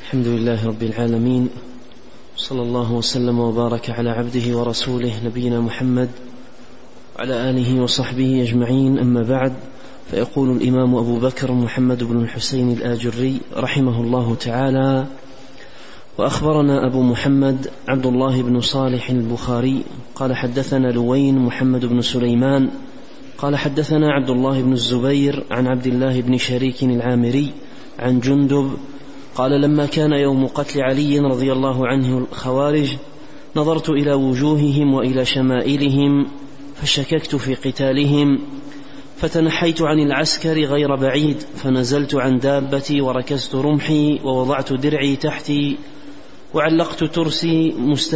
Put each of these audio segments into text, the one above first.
الحمد لله رب العالمين، صلى الله وسلم وبارك على عبده ورسوله نبينا محمد وعلى آله وصحبه أجمعين. أما بعد، فيقول الإمام أبو بكر محمد بن الحسين الآجري رحمه الله تعالى: وأخبرنا أبو محمد عبد الله بن صالح البخاري قال حدثنا لوين محمد بن سليمان قال حدثنا عبد الله بن الزبير عن عبد الله بن شريك العامري عن جندب قال: لما كان يوم قتل علي رضي الله عنه الخوارج نظرت إلى وجوههم وإلى شمائلهم فشككت في قتالهم، فتنحيت عن العسكر غير بعيد، فنزلت عن دابتي وركزت رمحي ووضعت درعي تحتي وعلقت ترسي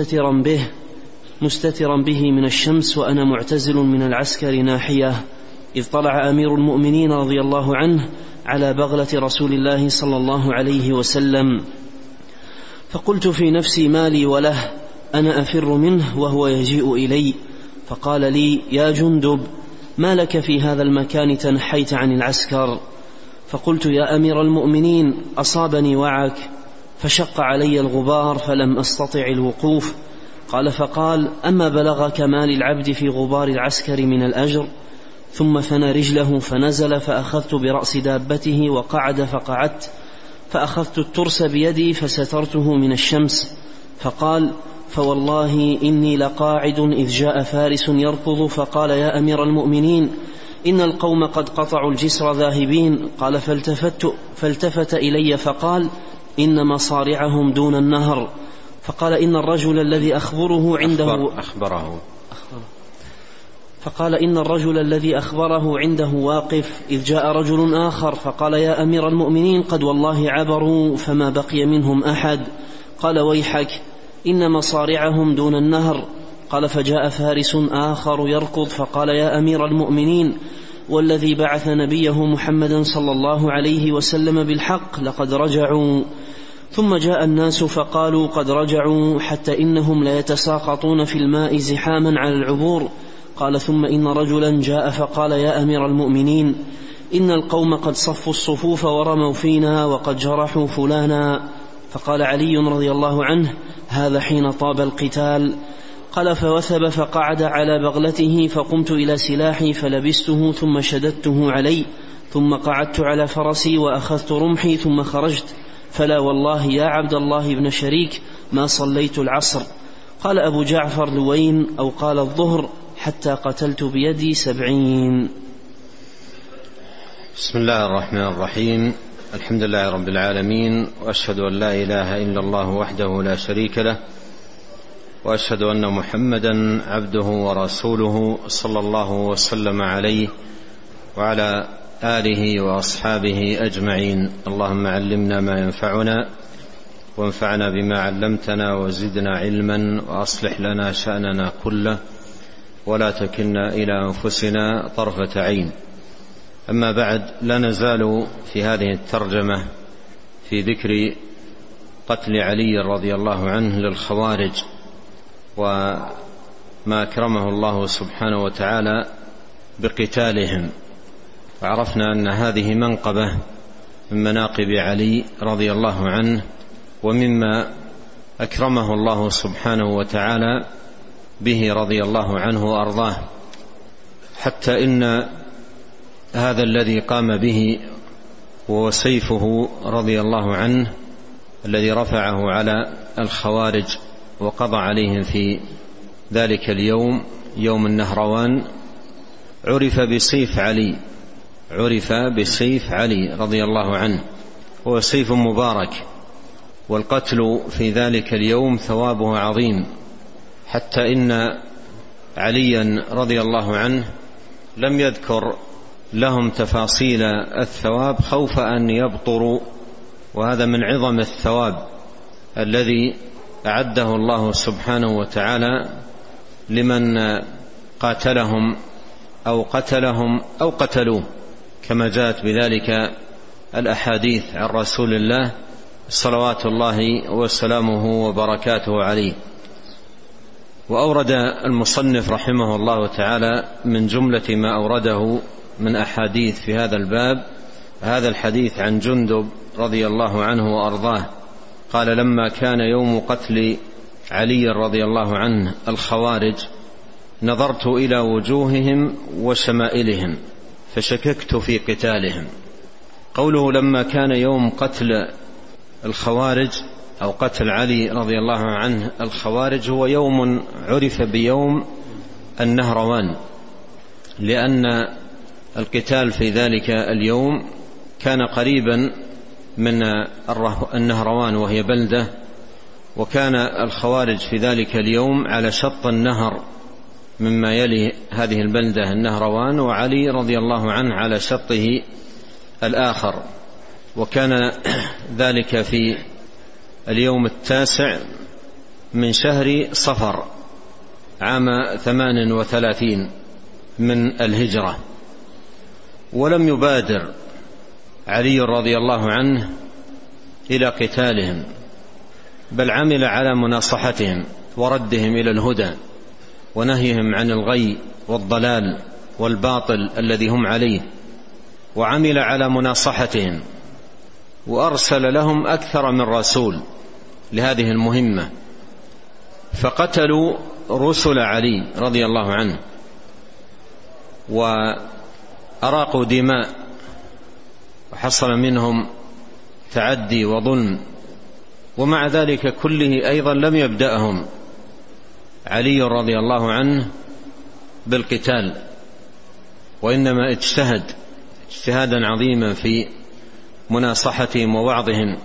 مستترا به من الشمس، وأنا معتزل من العسكر ناحية، إذ طلع أمير المؤمنين رضي الله عنه على بغلة رسول الله صلى الله عليه وسلم، فقلت في نفسي: ما لي وله، أنا أفر منه وهو يجيء إلي. فقال لي: يا جندب، ما لك في هذا المكان تنحيت عن العسكر؟ فقلت: يا أمير المؤمنين، أصابني وعك فشق علي الغبار فلم أستطع الوقوف. قال: فقال: أما بلغك ما للعبد في غبار العسكر من الأجر؟ ثم ثنى رجله فنزل، فأخذت برأس دابته وقعد فقعدت، فأخذت الترس بيدي فسترته من الشمس. فقال: فوالله إني لقاعد إذ جاء فارس يركض فقال: يا أمير المؤمنين، إن القوم قد قطعوا الجسر ذاهبين. قال: فالتفت إلي فقال: إن مصارعهم دون النهر. فقال: إن الرجل الذي أخبره عنده واقف، إذ جاء رجل آخر فقال: يا أمير المؤمنين، قد والله عبروا فما بقي منهم أحد. قال: ويحك، إن مصارعهم دون النهر. قال: فجاء فارس آخر يركض فقال: يا أمير المؤمنين، والذي بعث نبيه محمدا صلى الله عليه وسلم بالحق لقد رجعوا. ثم جاء الناس فقالوا: قد رجعوا، حتى إنهم ليتساقطون في الماء زحاما على العبور. قال: ثم إن رجلا جاء فقال: يا أمير المؤمنين، إن القوم قد صفوا الصفوف ورموا فينا وقد جرحوا فلانا. فقال علي رضي الله عنه: هذا حين طاب القتال. قال: فوثب فقعد على بغلته، فقمت إلى سلاحي فلبسته ثم شددته علي، ثم قعدت على فرسي وأخذت رمحي ثم خرجت، فلا والله يا عبد الله بن شريك ما صليت العصر. قال أبو جعفر لوين أو قال الظهر حتى قتلت بيدي 70. بسم الله الرحمن الرحيم. الحمد لله رب العالمين، وأشهد أن لا إله إلا الله وحده لا شريك له، وأشهد أن محمدا عبده ورسوله صلى الله وسلم عليه وعلى آله وأصحابه أجمعين. اللهم علمنا ما ينفعنا وانفعنا بما علمتنا وزدنا علما، وأصلح لنا شأننا كله ولا تكلنا إلى أنفسنا طرفة عين. أما بعد، لا نزال في هذه الترجمة في ذكر قتل علي رضي الله عنه للخوارج وما أكرمه الله سبحانه وتعالى بقتالهم، وعرفنا أن هذه منقبة من مناقب علي رضي الله عنه، ومما أكرمه الله سبحانه وتعالى به رضي الله عنه وأرضاه، حتى إن هذا الذي قام به وهو سيفه رضي الله عنه الذي رفعه على الخوارج وقضى عليهم في ذلك اليوم، يوم النهروان، عرف بسيف علي رضي الله عنه، هو سيف مبارك، والقتل في ذلك اليوم ثوابه عظيم، حتى إن عليا رضي الله عنه لم يذكر لهم تفاصيل الثواب خوف أن يبطروا، وهذا من عظم الثواب الذي أعده الله سبحانه وتعالى لمن قاتلهم أو قتلهم أو قتلوه، كما جاءت بذلك الأحاديث عن رسول الله صلوات الله وسلامه وبركاته عليه. وأورد المصنف رحمه الله تعالى من جملة ما أورده من أحاديث في هذا الباب هذا الحديث عن جندب رضي الله عنه وأرضاه قال: لما كان يوم قتل علي رضي الله عنه الخوارج نظرت إلى وجوههم وشمائلهم فشككت في قتالهم. قوله لما كان يوم قتل الخوارج أو قتل علي رضي الله عنه الخوارج هو يوم عرف بيوم النهروان، لأن القتال في ذلك اليوم كان قريبا من النهروان وهي بلدة، وكان الخوارج في ذلك اليوم على شط النهر مما يلي هذه البلدة النهروان، وعلي رضي الله عنه على شطه الآخر، وكان ذلك في اليوم 9 من شهر صفر عام 38 من الهجرة. ولم يبادر علي رضي الله عنه إلى قتالهم، بل عمل على مناصحتهم وردهم إلى الهدى ونهيهم عن الغي والضلال والباطل الذي هم عليه، وعمل على مناصحتهم وأرسل لهم أكثر من رسول لهذه المهمة، فقتلوا رسل علي رضي الله عنه وأراقوا دماء، وحصل منهم تعدي وظلم، ومع ذلك كله أيضا لم يبدأهم علي رضي الله عنه بالقتال، وإنما اجتهد اجتهادا عظيما في مناصحتهم ووعظهم،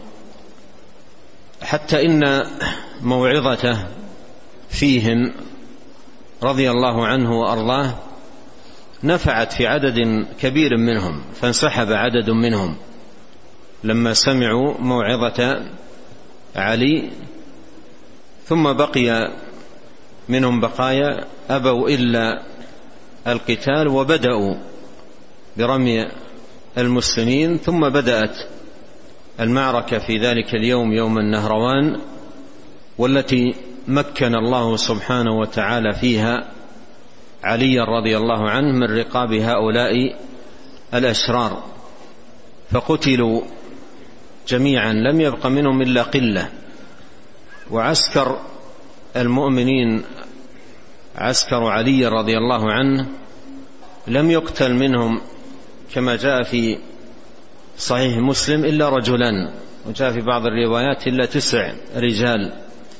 حتى إن موعظته فيهم رضي الله عنه وأرضاه نفعت في عدد كبير منهم، فانسحب عدد منهم لما سمعوا موعظة علي، ثم بقي منهم بقايا أبوا إلا القتال وبدأوا برمي المسلمين، ثم بدأت المعركة في ذلك اليوم يوم النهروان، والتي مكن الله سبحانه وتعالى فيها علي رضي الله عنه من رقاب هؤلاء الأشرار، فقتلوا جميعا لم يبق منهم إلا قلة. وعسكر المؤمنين عسكر علي رضي الله عنه لم يقتل منهم كما جاء في صحيح مسلم إلا رجلان، وجاء في بعض الروايات إلا 9 رجال.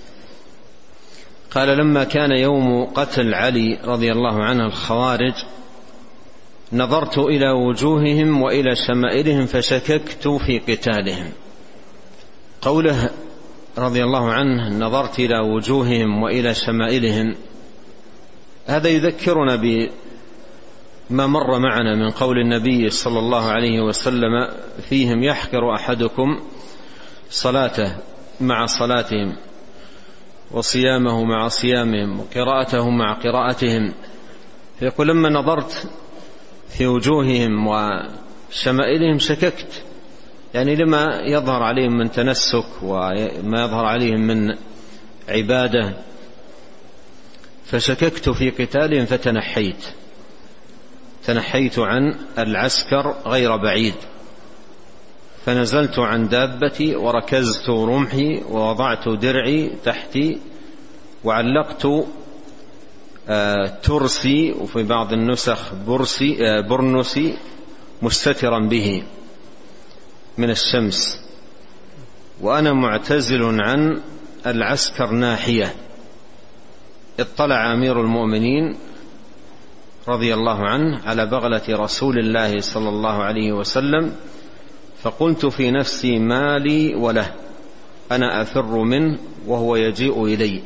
قال لما كان يوم قتل علي رضي الله عنه الخوارج نظرت إلى وجوههم وإلى شمائلهم فشككت في قتالهم. قوله رضي الله عنه نظرت إلى وجوههم وإلى شمائلهم، هذا يذكرنا بما مر معنا من قول النبي صلى الله عليه وسلم فيهم: يحقر أحدكم صلاته مع صلاتهم، وصيامه مع صيامهم، وقراءته مع قراءتهم. فيقول لما نظرت في وجوههم وشمائلهم شككت، يعني لما يظهر عليهم من تنسك وما يظهر عليهم من عبادة، فشككت في قتالهم فتنحيت عن العسكر غير بعيد، فنزلت عن دابتي وركزت رمحي ووضعت درعي تحتي وعلقت ترسي، وفي بعض النسخ برنسي مستترا به من الشمس، وأنا معتزل عن العسكر ناحية. اطلع أمير المؤمنين رضي الله عنه على بغلة رسول الله صلى الله عليه وسلم، فقلت في نفسي ما لي وله، أنا أفر منه وهو يجيء إلي.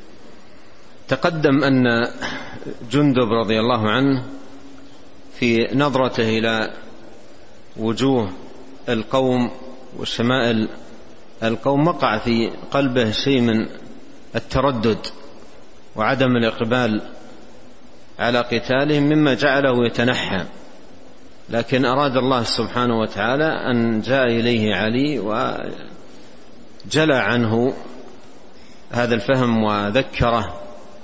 تقدم أن جندب رضي الله عنه في نظرته إلى وجوه القوم وشمائل القوم وقع في قلبه شيء من التردد وعدم الإقبال على قتالهم مما جعله يتنحى، لكن أراد الله سبحانه وتعالى أن جاء إليه علي وجلى عنه هذا الفهم وذكره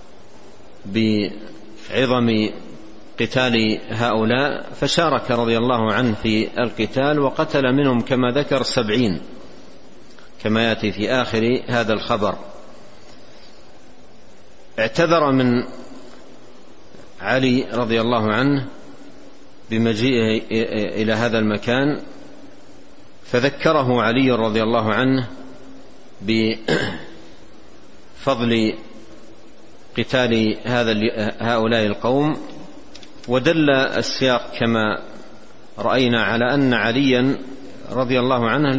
بعظم قتال هؤلاء، فشارك رضي الله عنه في القتال وقتل منهم كما ذكر 70، كما يأتي في آخر هذا الخبر. اعتذر من علي رضي الله عنه بمجيئه إلى هذا المكان، فذكره علي رضي الله عنه بفضل قتال هؤلاء القوم، ودل السياق كما رأينا على أن عليا رضي الله عنه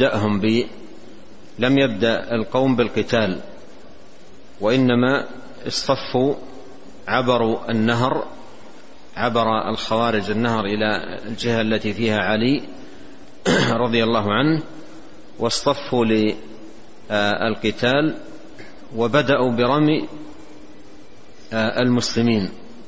لم يبدأ القوم بالقتال، وإنما اصطفوا، عبروا النهر، عبر الخوارج النهر إلى الجهة التي فيها علي رضي الله عنه، واصطفوا للقتال وبدأوا برمي المسلمين.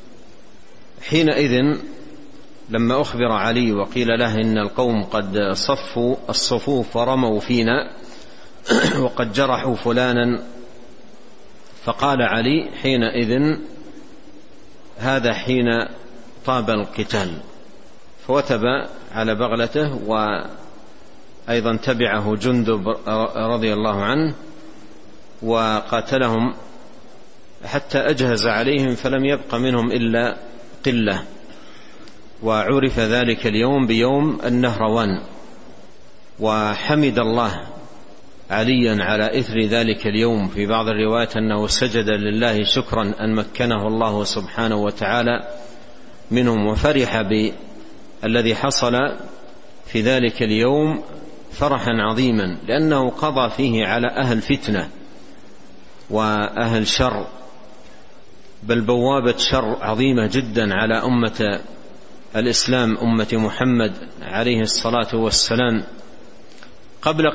حينئذ لما أخبر علي وقيل له إن القوم قد صفوا الصفوف ورموا فينا وقد جرحوا فلانا، فقال علي حينئذ هذا حين طاب القتال، فوثب على بغلته، وأيضا تبعه جندب رضي الله عنه وقاتلهم حتى أجهز عليهم فلم يبق منهم إلا قلة، وعرف ذلك اليوم بيوم النهروان. وحمد الله عليا على إثر ذلك اليوم، في بعض الروايات أنه سجد لله شكرا أن مكنه الله سبحانه وتعالى منهم، وفرح بالذي حصل في ذلك اليوم فرحا عظيما، لأنه قضى فيه على أهل فتنة وأهل شر، بل بوابة شر عظيمة جدا على أمة الإسلام، أمة محمد عليه الصلاة والسلام، قبل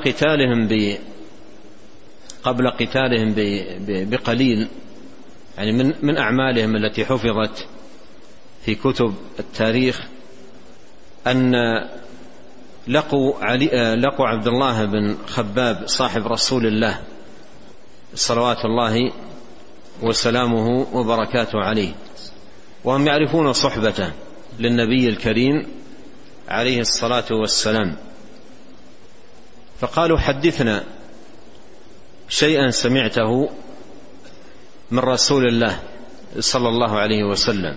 قتالهم بقليل. يعني من أعمالهم التي حفظت في كتب التاريخ أن لقوا عبد الله بن خباب صاحب رسول الله صلوات الله وسلامه وبركاته عليه، وهم يعرفون صحبته للنبي الكريم عليه الصلاة والسلام، فقالوا حدثنا شيئا سمعته من رسول الله صلى الله عليه وسلم.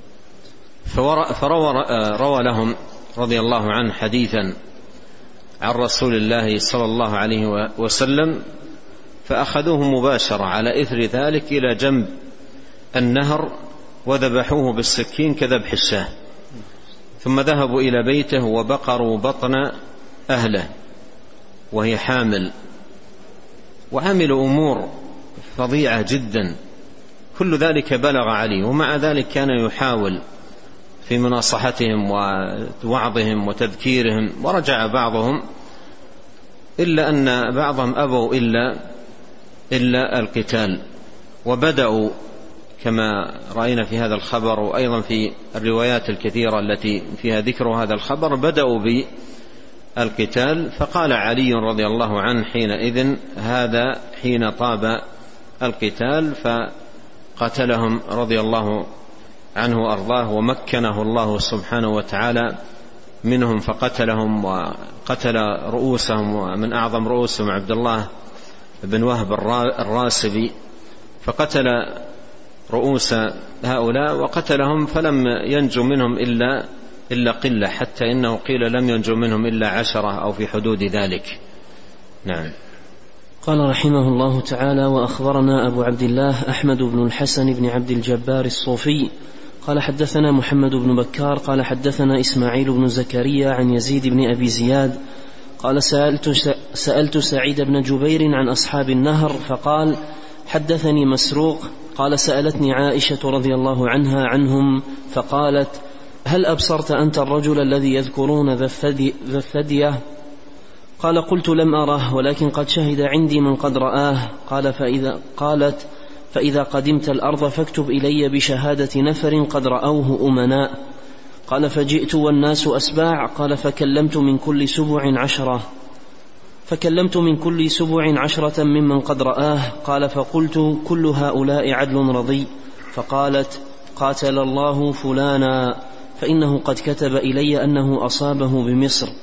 فروى لهم رضي الله عنه حديثا عن رسول الله صلى الله عليه وسلم، فأخذوه مباشرة على إثر ذلك إلى جنب النهر وذبحوه بالسكين كذبح الشاه، ثم ذهبوا إلى بيته وبقروا بطن أهله وهي حامل، وعملوا أمور فظيعة جدا. كل ذلك بلغ علي، ومع ذلك كان يحاول في مناصحتهم ووعظهم وتذكيرهم، ورجع بعضهم، إلا أن بعضهم أبوا إلا القتال، وبدأوا كما رأينا في هذا الخبر، وأيضا في الروايات الكثيرة التي فيها ذكر هذا الخبر، بدأوا بالقتال. فقال علي رضي الله عنه حينئذ هذا حين طاب القتال، فقتلهم رضي الله عنه وأرضاه، ومكنه الله سبحانه وتعالى منهم فقتلهم، وقتل رؤوسهم، ومن أعظم رؤوسهم عبد الله بن وهب الراسبي، فقتل رؤوس هؤلاء وقتلهم، فلم ينجو منهم إلا قلة، حتى إنه قيل لم ينجو منهم إلا 10 أو في حدود ذلك. نعم. قال رحمه الله تعالى: وأخبرنا أبو عبد الله أحمد بن الحسن بن عبد الجبار الصوفي قال حدثنا محمد بن بكار قال حدثنا إسماعيل بن زكريا عن يزيد بن أبي زياد قال سألت سعيد بن جبير عن أصحاب النهر، فقال: حدثني مسروق قال: سألتني عائشة رضي الله عنها عنهم، فقالت: هل أبصرت أنت الرجل الذي يذكرون ذا الثدية؟ قال: قلت: لم أره، ولكن قد شهد عندي من قد رآه. قالت: فإذا قدمت الأرض فاكتب إلي بشهادة نفر قد رأوه أمناء. قال: فجئت والناس أسباع. قال: فكلمت من كل سبع 10 ممن قد رآه. قال: فقلت: كل هؤلاء عدل رضي. فقالت: قاتل الله فلانا، فإنه قد كتب إلي أنه أصابه بمصر،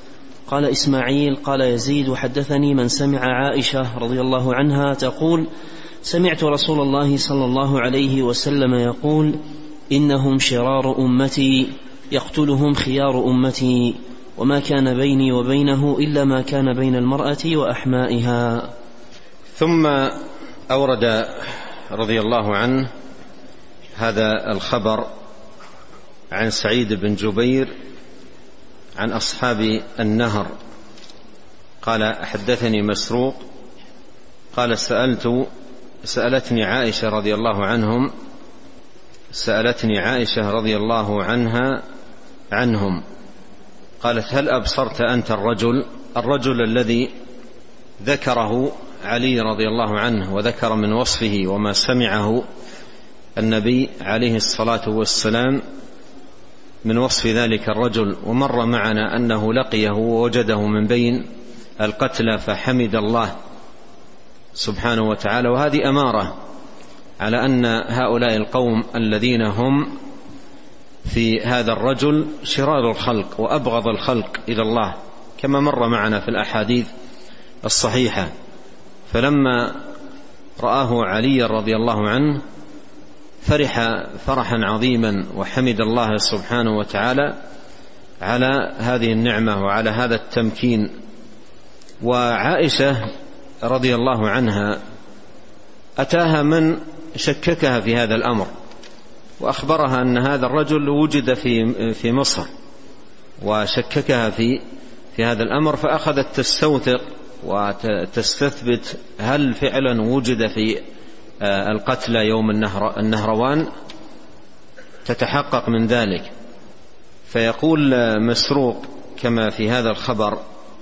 قال إسماعيل قال يزيد وحدثني من سمع عائشة رضي الله عنها تقول سمعت رسول الله صلى الله عليه وسلم يقول إنهم شرار أمتي يقتلهم خيار أمتي وما كان بيني وبينه إلا ما كان بين المرأة وأحمائها. ثم أورد رضي الله عنه هذا الخبر عن سعيد بن جبير عن أصحاب النهر قال حدثني مسروق قال سألتني عائشة رضي الله عنهم سألتني عائشة رضي الله عنهم قالت هل أبصرت أنت الرجل الذي ذكره علي رضي الله عنه وذكر من وصفه وما سمعه النبي عليه الصلاة والسلام من وصف ذلك الرجل، ومر معنا أنه لقيه ووجده من بين القتلى فحمد الله سبحانه وتعالى. وهذه أمارة على أن هؤلاء القوم الذين هم في هذا الرجل شرار الخلق وأبغض الخلق إلى الله كما مر معنا في الأحاديث الصحيحة. فلما رآه علي رضي الله عنه فرح فرحا عظيما وحمد الله سبحانه وتعالى على هذه النعمة وعلى هذا التمكين. وعائشة رضي الله عنها أتاها من شككها في هذا الأمر وأخبرها أن هذا الرجل وجد في مصر وشككها في هذا الأمر، فأخذت تستوثق وتستثبت هل فعلا وجد في القتلى يوم النهروان، تتحقق من ذلك. فيقول مسروق كما في هذا الخبر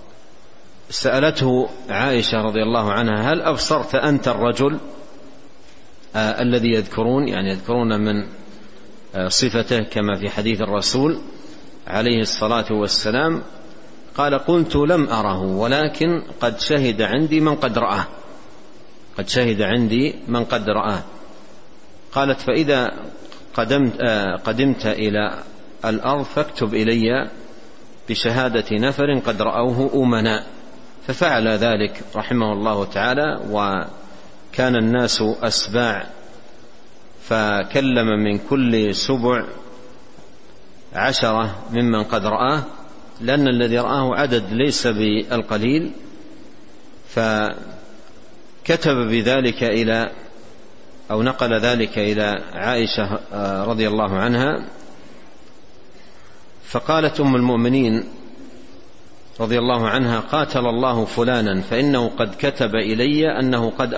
سألته عائشة رضي الله عنها هل أبصرت أنت الرجل الذي يذكرون من صفته كما في حديث الرسول عليه الصلاة والسلام؟ قال قلت لم أره ولكن قد شهد عندي من قد رآه. قالت فإذا قدمت إلى الأرض فاكتب إلي بشهادة نفر قد رأوه أمناء. ففعل ذلك رحمه الله تعالى، وكان الناس أسباع فكلم من كل سبع 10 ممن قد رآه، لأن الذي رآه عدد ليس بالقليل. فكتب بذلك نقل ذلك إلى عائشة رضي الله عنها، فقالت أم المؤمنين رضي الله عنها قاتل الله فلانا فإنه قد كتب إلي أنه قد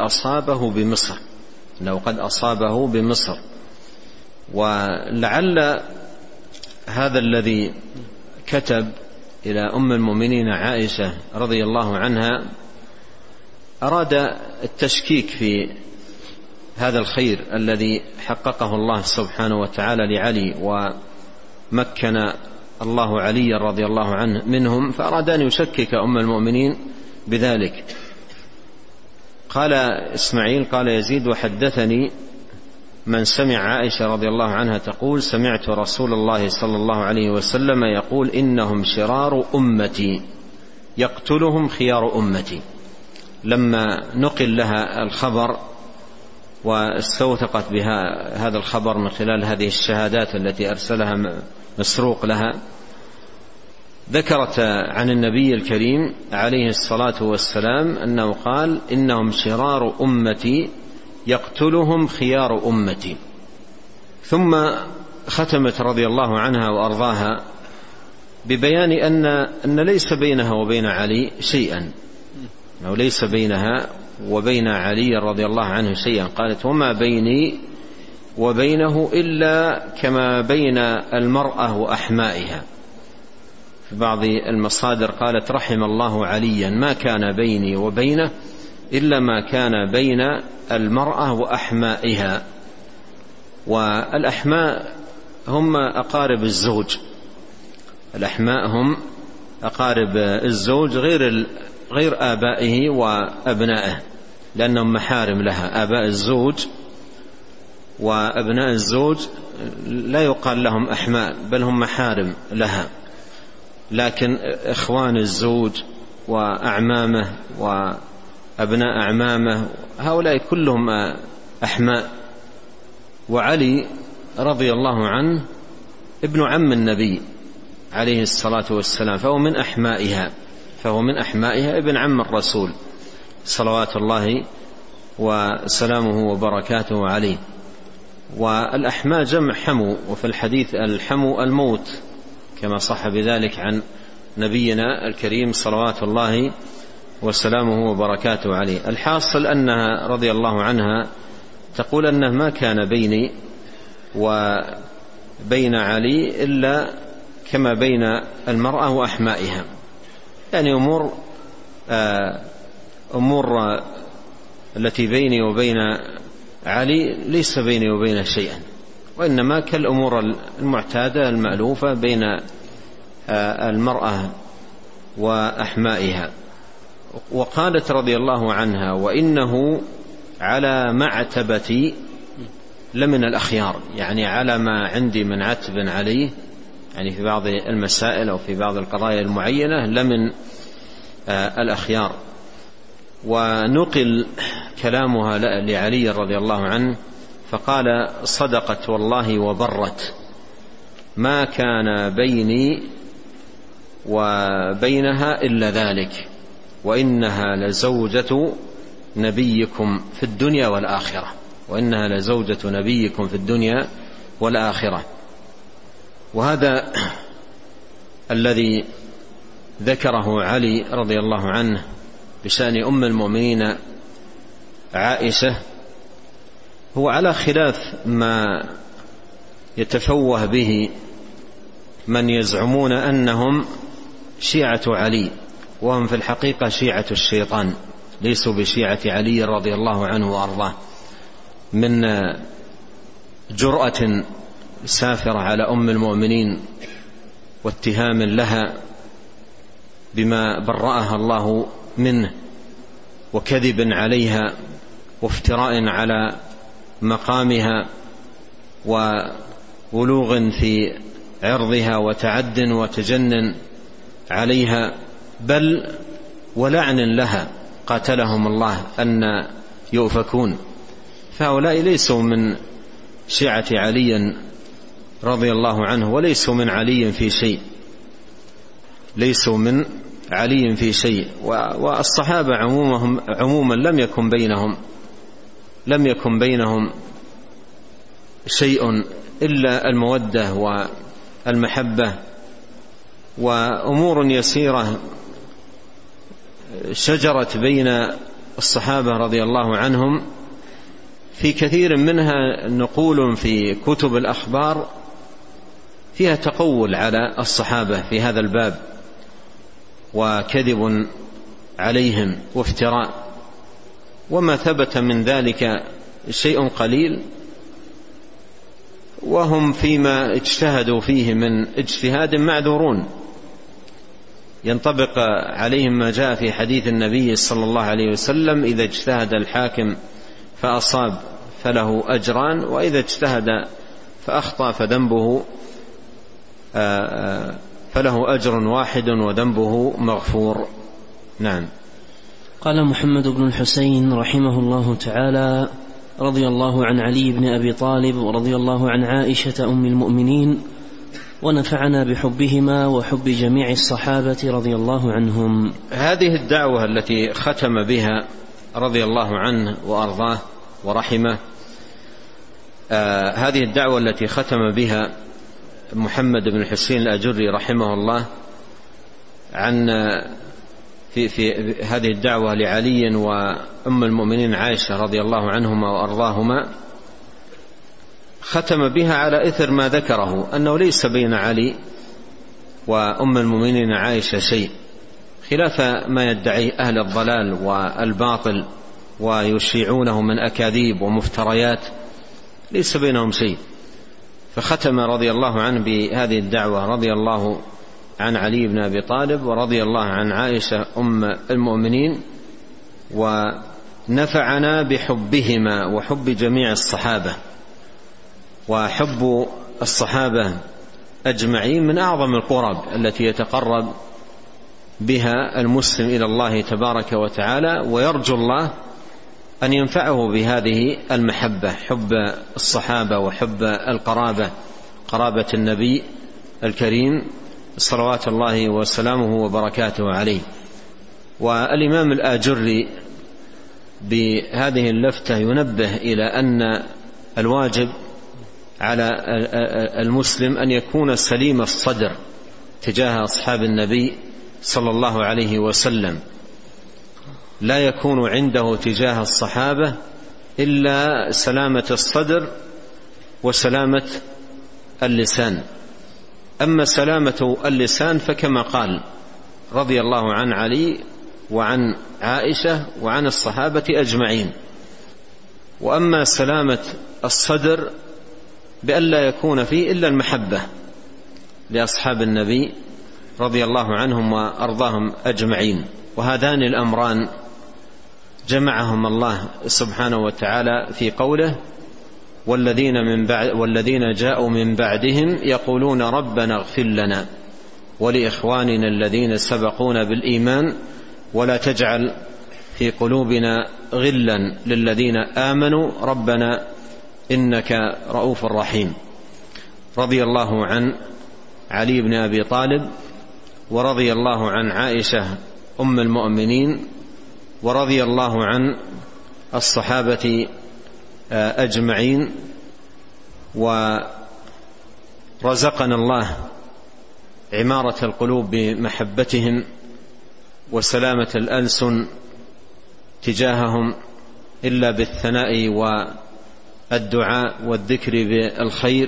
أصابه بمصر. ولعل هذا الذي كتب إلى أم المؤمنين عائشة رضي الله عنها أراد التشكيك في هذا الخير الذي حققه الله سبحانه وتعالى لعلي، ومكن الله علي رضي الله عنه منهم، فأراد أن يشكك أم المؤمنين بذلك. قال إسماعيل قال يزيد وحدثني من سمع عائشة رضي الله عنها تقول سمعت رسول الله صلى الله عليه وسلم يقول إنهم شرار أمتي يقتلهم خيار أمتي. لما نقل لها الخبر واستوثقت بها هذا الخبر من خلال هذه الشهادات التي أرسلها مسروق لها، ذكرت عن النبي الكريم عليه الصلاة والسلام أنه قال إنهم شرار أمتي يقتلهم خيار أمتي. ثم ختمت رضي الله عنها وأرضاها ببيان أن ليس بينها وبين علي شيئا، أو ليس بينها وبين علي رضي الله عنه شيئا. قالت وما بيني وبينه إلا كما بين المرأة وأحمائها. في بعض المصادر قالت رحم الله عليا ما كان بيني وبينه إلا ما كان بين المرأة وأحمائها. والأحماء هم أقارب الزوج، الأحماء هم أقارب الزوج غير آبائه وأبنائه، لأنهم محارم لها. آباء الزوج وأبناء الزوج لا يقال لهم أحماء بل هم محارم لها. لكن إخوان الزوج وأعمامه وأبناء أعمامه هؤلاء كلهم أحماء. وعلي رضي الله عنه ابن عم النبي عليه الصلاة والسلام، فهو من أحمائها ابن عم الرسول صلوات الله وسلامه وبركاته عليه. والأحماء جمع حمو، وفي الحديث الحمو الموت كما صح بذلك عن نبينا الكريم صلوات الله وسلامه وبركاته عليه. الحاصل أنها رضي الله عنها تقول أنه ما كان بيني وبين علي إلا كما بين المرأة وأحمائها، يعني أمور التي بيني وبين علي ليس بيني وبين شيئا، وإنما كالأمور المعتادة المألوفة بين المرأة وأحمائها. وقالت رضي الله عنها: وإنه على معتبتي لمن الأخيار، يعني على ما عندي من عتب عليه، يعني في بعض المسائل أو في بعض القضايا المعينة لمن الأخيار. ونقل كلامها لعلي رضي الله عنه فقال: صدقت والله وبرت، ما كان بيني وبينها إلا ذلك، وإنها لزوجة نبيكم في الدنيا والآخرة، وإنها لزوجة نبيكم في الدنيا والآخرة. وهذا الذي ذكره علي رضي الله عنه بشأن أم المؤمنين عائشة هو على خلاف ما يتفوه به من يزعمون أنهم شيعة علي، وهم في الحقيقة شيعة الشيطان، ليسوا بشيعة علي رضي الله عنه وأرضاه، من جرأة سافرة على أم المؤمنين واتهام لها بما برأها الله منه، وكذب عليها وافتراء على مقامها وولوغ في عرضها وتعد وتجنن عليها، بل ولعن لها قاتلهم الله أن يؤفكون. فهؤلاء ليسوا من شيعة علي رضي الله عنه، وليسوا من علي في شيء، ليسوا من علي في شيء. والصحابة عموما لم يكن بينهم شيء إلا المودة والمحبة، وأمور يسيرة شجرت بين الصحابة رضي الله عنهم، في كثير منها نقول في كتب الأخبار فيها تقول على الصحابة في هذا الباب، وكذب عليهم وافتراء، وما ثبت من ذلك شيء قليل، وهم فيما اجتهدوا فيه من اجتهاد معذورون، ينطبق عليهم ما جاء في حديث النبي صلى الله عليه وسلم: إذا اجتهد الحاكم فأصاب فله أجران، وإذا اجتهد فأخطأ فله أجر واحد وذنبه مغفور. نعم. قال محمد بن الحسين رحمه الله تعالى: رضي الله عن علي بن أبي طالب ورضي الله عن عائشة أم المؤمنين، ونفعنا بحبهما وحب جميع الصحابة رضي الله عنهم. هذه الدعوة التي ختم بها رضي الله عنه وأرضاه ورحمه، هذه الدعوة التي ختم بها محمد بن الحسين الأجري رحمه الله عن في هذه الدعوة لعلي وأم المؤمنين عائشة رضي الله عنهما وأرضاهما، ختم بها على إثر ما ذكره أنه ليس بين علي وأم المؤمنين عائشة شيء، خلاف ما يدعيه أهل الضلال والباطل ويشيعونه من أكاذيب ومفتريات، ليس بينهم شيء. فختم رضي الله عنه بهذه الدعوة: رضي الله عن علي بن أبي طالب ورضي الله عن عائشة أم المؤمنين، ونفعنا بحبهما وحب جميع الصحابة. وحب الصحابة أجمعين من أعظم القرب التي يتقرب بها المسلم إلى الله تبارك وتعالى، ويرجو الله أن ينفعه بهذه المحبة، حب الصحابة وحب القرابة، قرابة النبي الكريم صلوات الله وسلامه وبركاته عليه. والإمام الآجري بهذه اللفتة ينبه إلى أن الواجب على المسلم أن يكون سليم الصدر تجاه أصحاب النبي صلى الله عليه وسلم، لا يكون عنده تجاه الصحابة إلا سلامة الصدر وسلامة اللسان. أما سلامة اللسان فكما قال رضي الله عن علي وعن عائشة وعن الصحابة أجمعين. وأما سلامة الصدر بأن لا يكون فيه إلا المحبة لأصحاب النبي رضي الله عنهم وأرضاهم أجمعين. وهذان الأمران جمعهم الله سبحانه وتعالى في قوله: والذين جاءوا من بعدهم يقولون ربنا اغفر لنا ولإخواننا الذين سبقونا بالإيمان ولا تجعل في قلوبنا غلا للذين آمنوا ربنا إنك رؤوف رحيم. رضي الله عن علي بن أبي طالب، ورضي الله عن عائشة أم المؤمنين، ورضي الله عن الصحابة أجمعين. ورزقنا الله عمارة القلوب بمحبتهم وسلامة الألسن تجاههم إلا بالثناء والدعاء والذكر بالخير.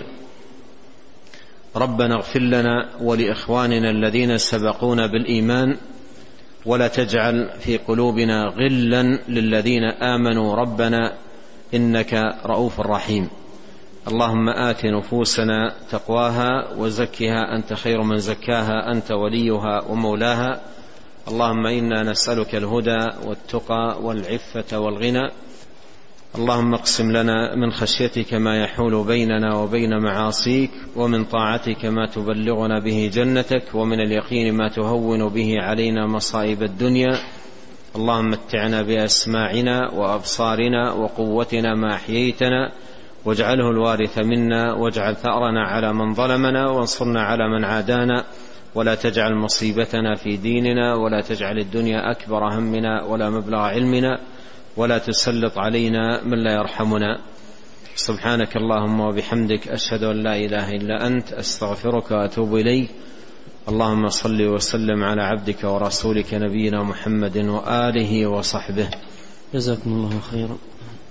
ربنا اغفر لنا ولإخواننا الذين سبقونا بالإيمان ولا تجعل في قلوبنا غلا للذين آمنوا ربنا إنك رؤوف رحيم. اللهم آت نفوسنا تقواها وزكها أنت خير من زكاها أنت وليها ومولاها. اللهم إنا نسألك الهدى والتقى والعفة والغنى. اللهم اقسم لنا من خشيتك ما يحول بيننا وبين معاصيك، ومن طاعتك ما تبلغنا به جنتك، ومن اليقين ما تهون به علينا مصائب الدنيا. اللهم متعنا بأسماعنا وأبصارنا وقوتنا ما أحييتنا، واجعله الوارث منا، واجعل ثأرنا على من ظلمنا، وانصرنا على من عادانا، ولا تجعل مصيبتنا في ديننا، ولا تجعل الدنيا أكبر همنا ولا مبلغ علمنا، ولا تسلط علينا من لا يرحمنا. سبحانك اللهم وبحمدك، أشهد أن لا إله إلا أنت، أستغفرك وأتوب إليك. اللهم صل وسلم على عبدك ورسولك نبينا محمد وآله وصحبه. جزاكم الله خيرا.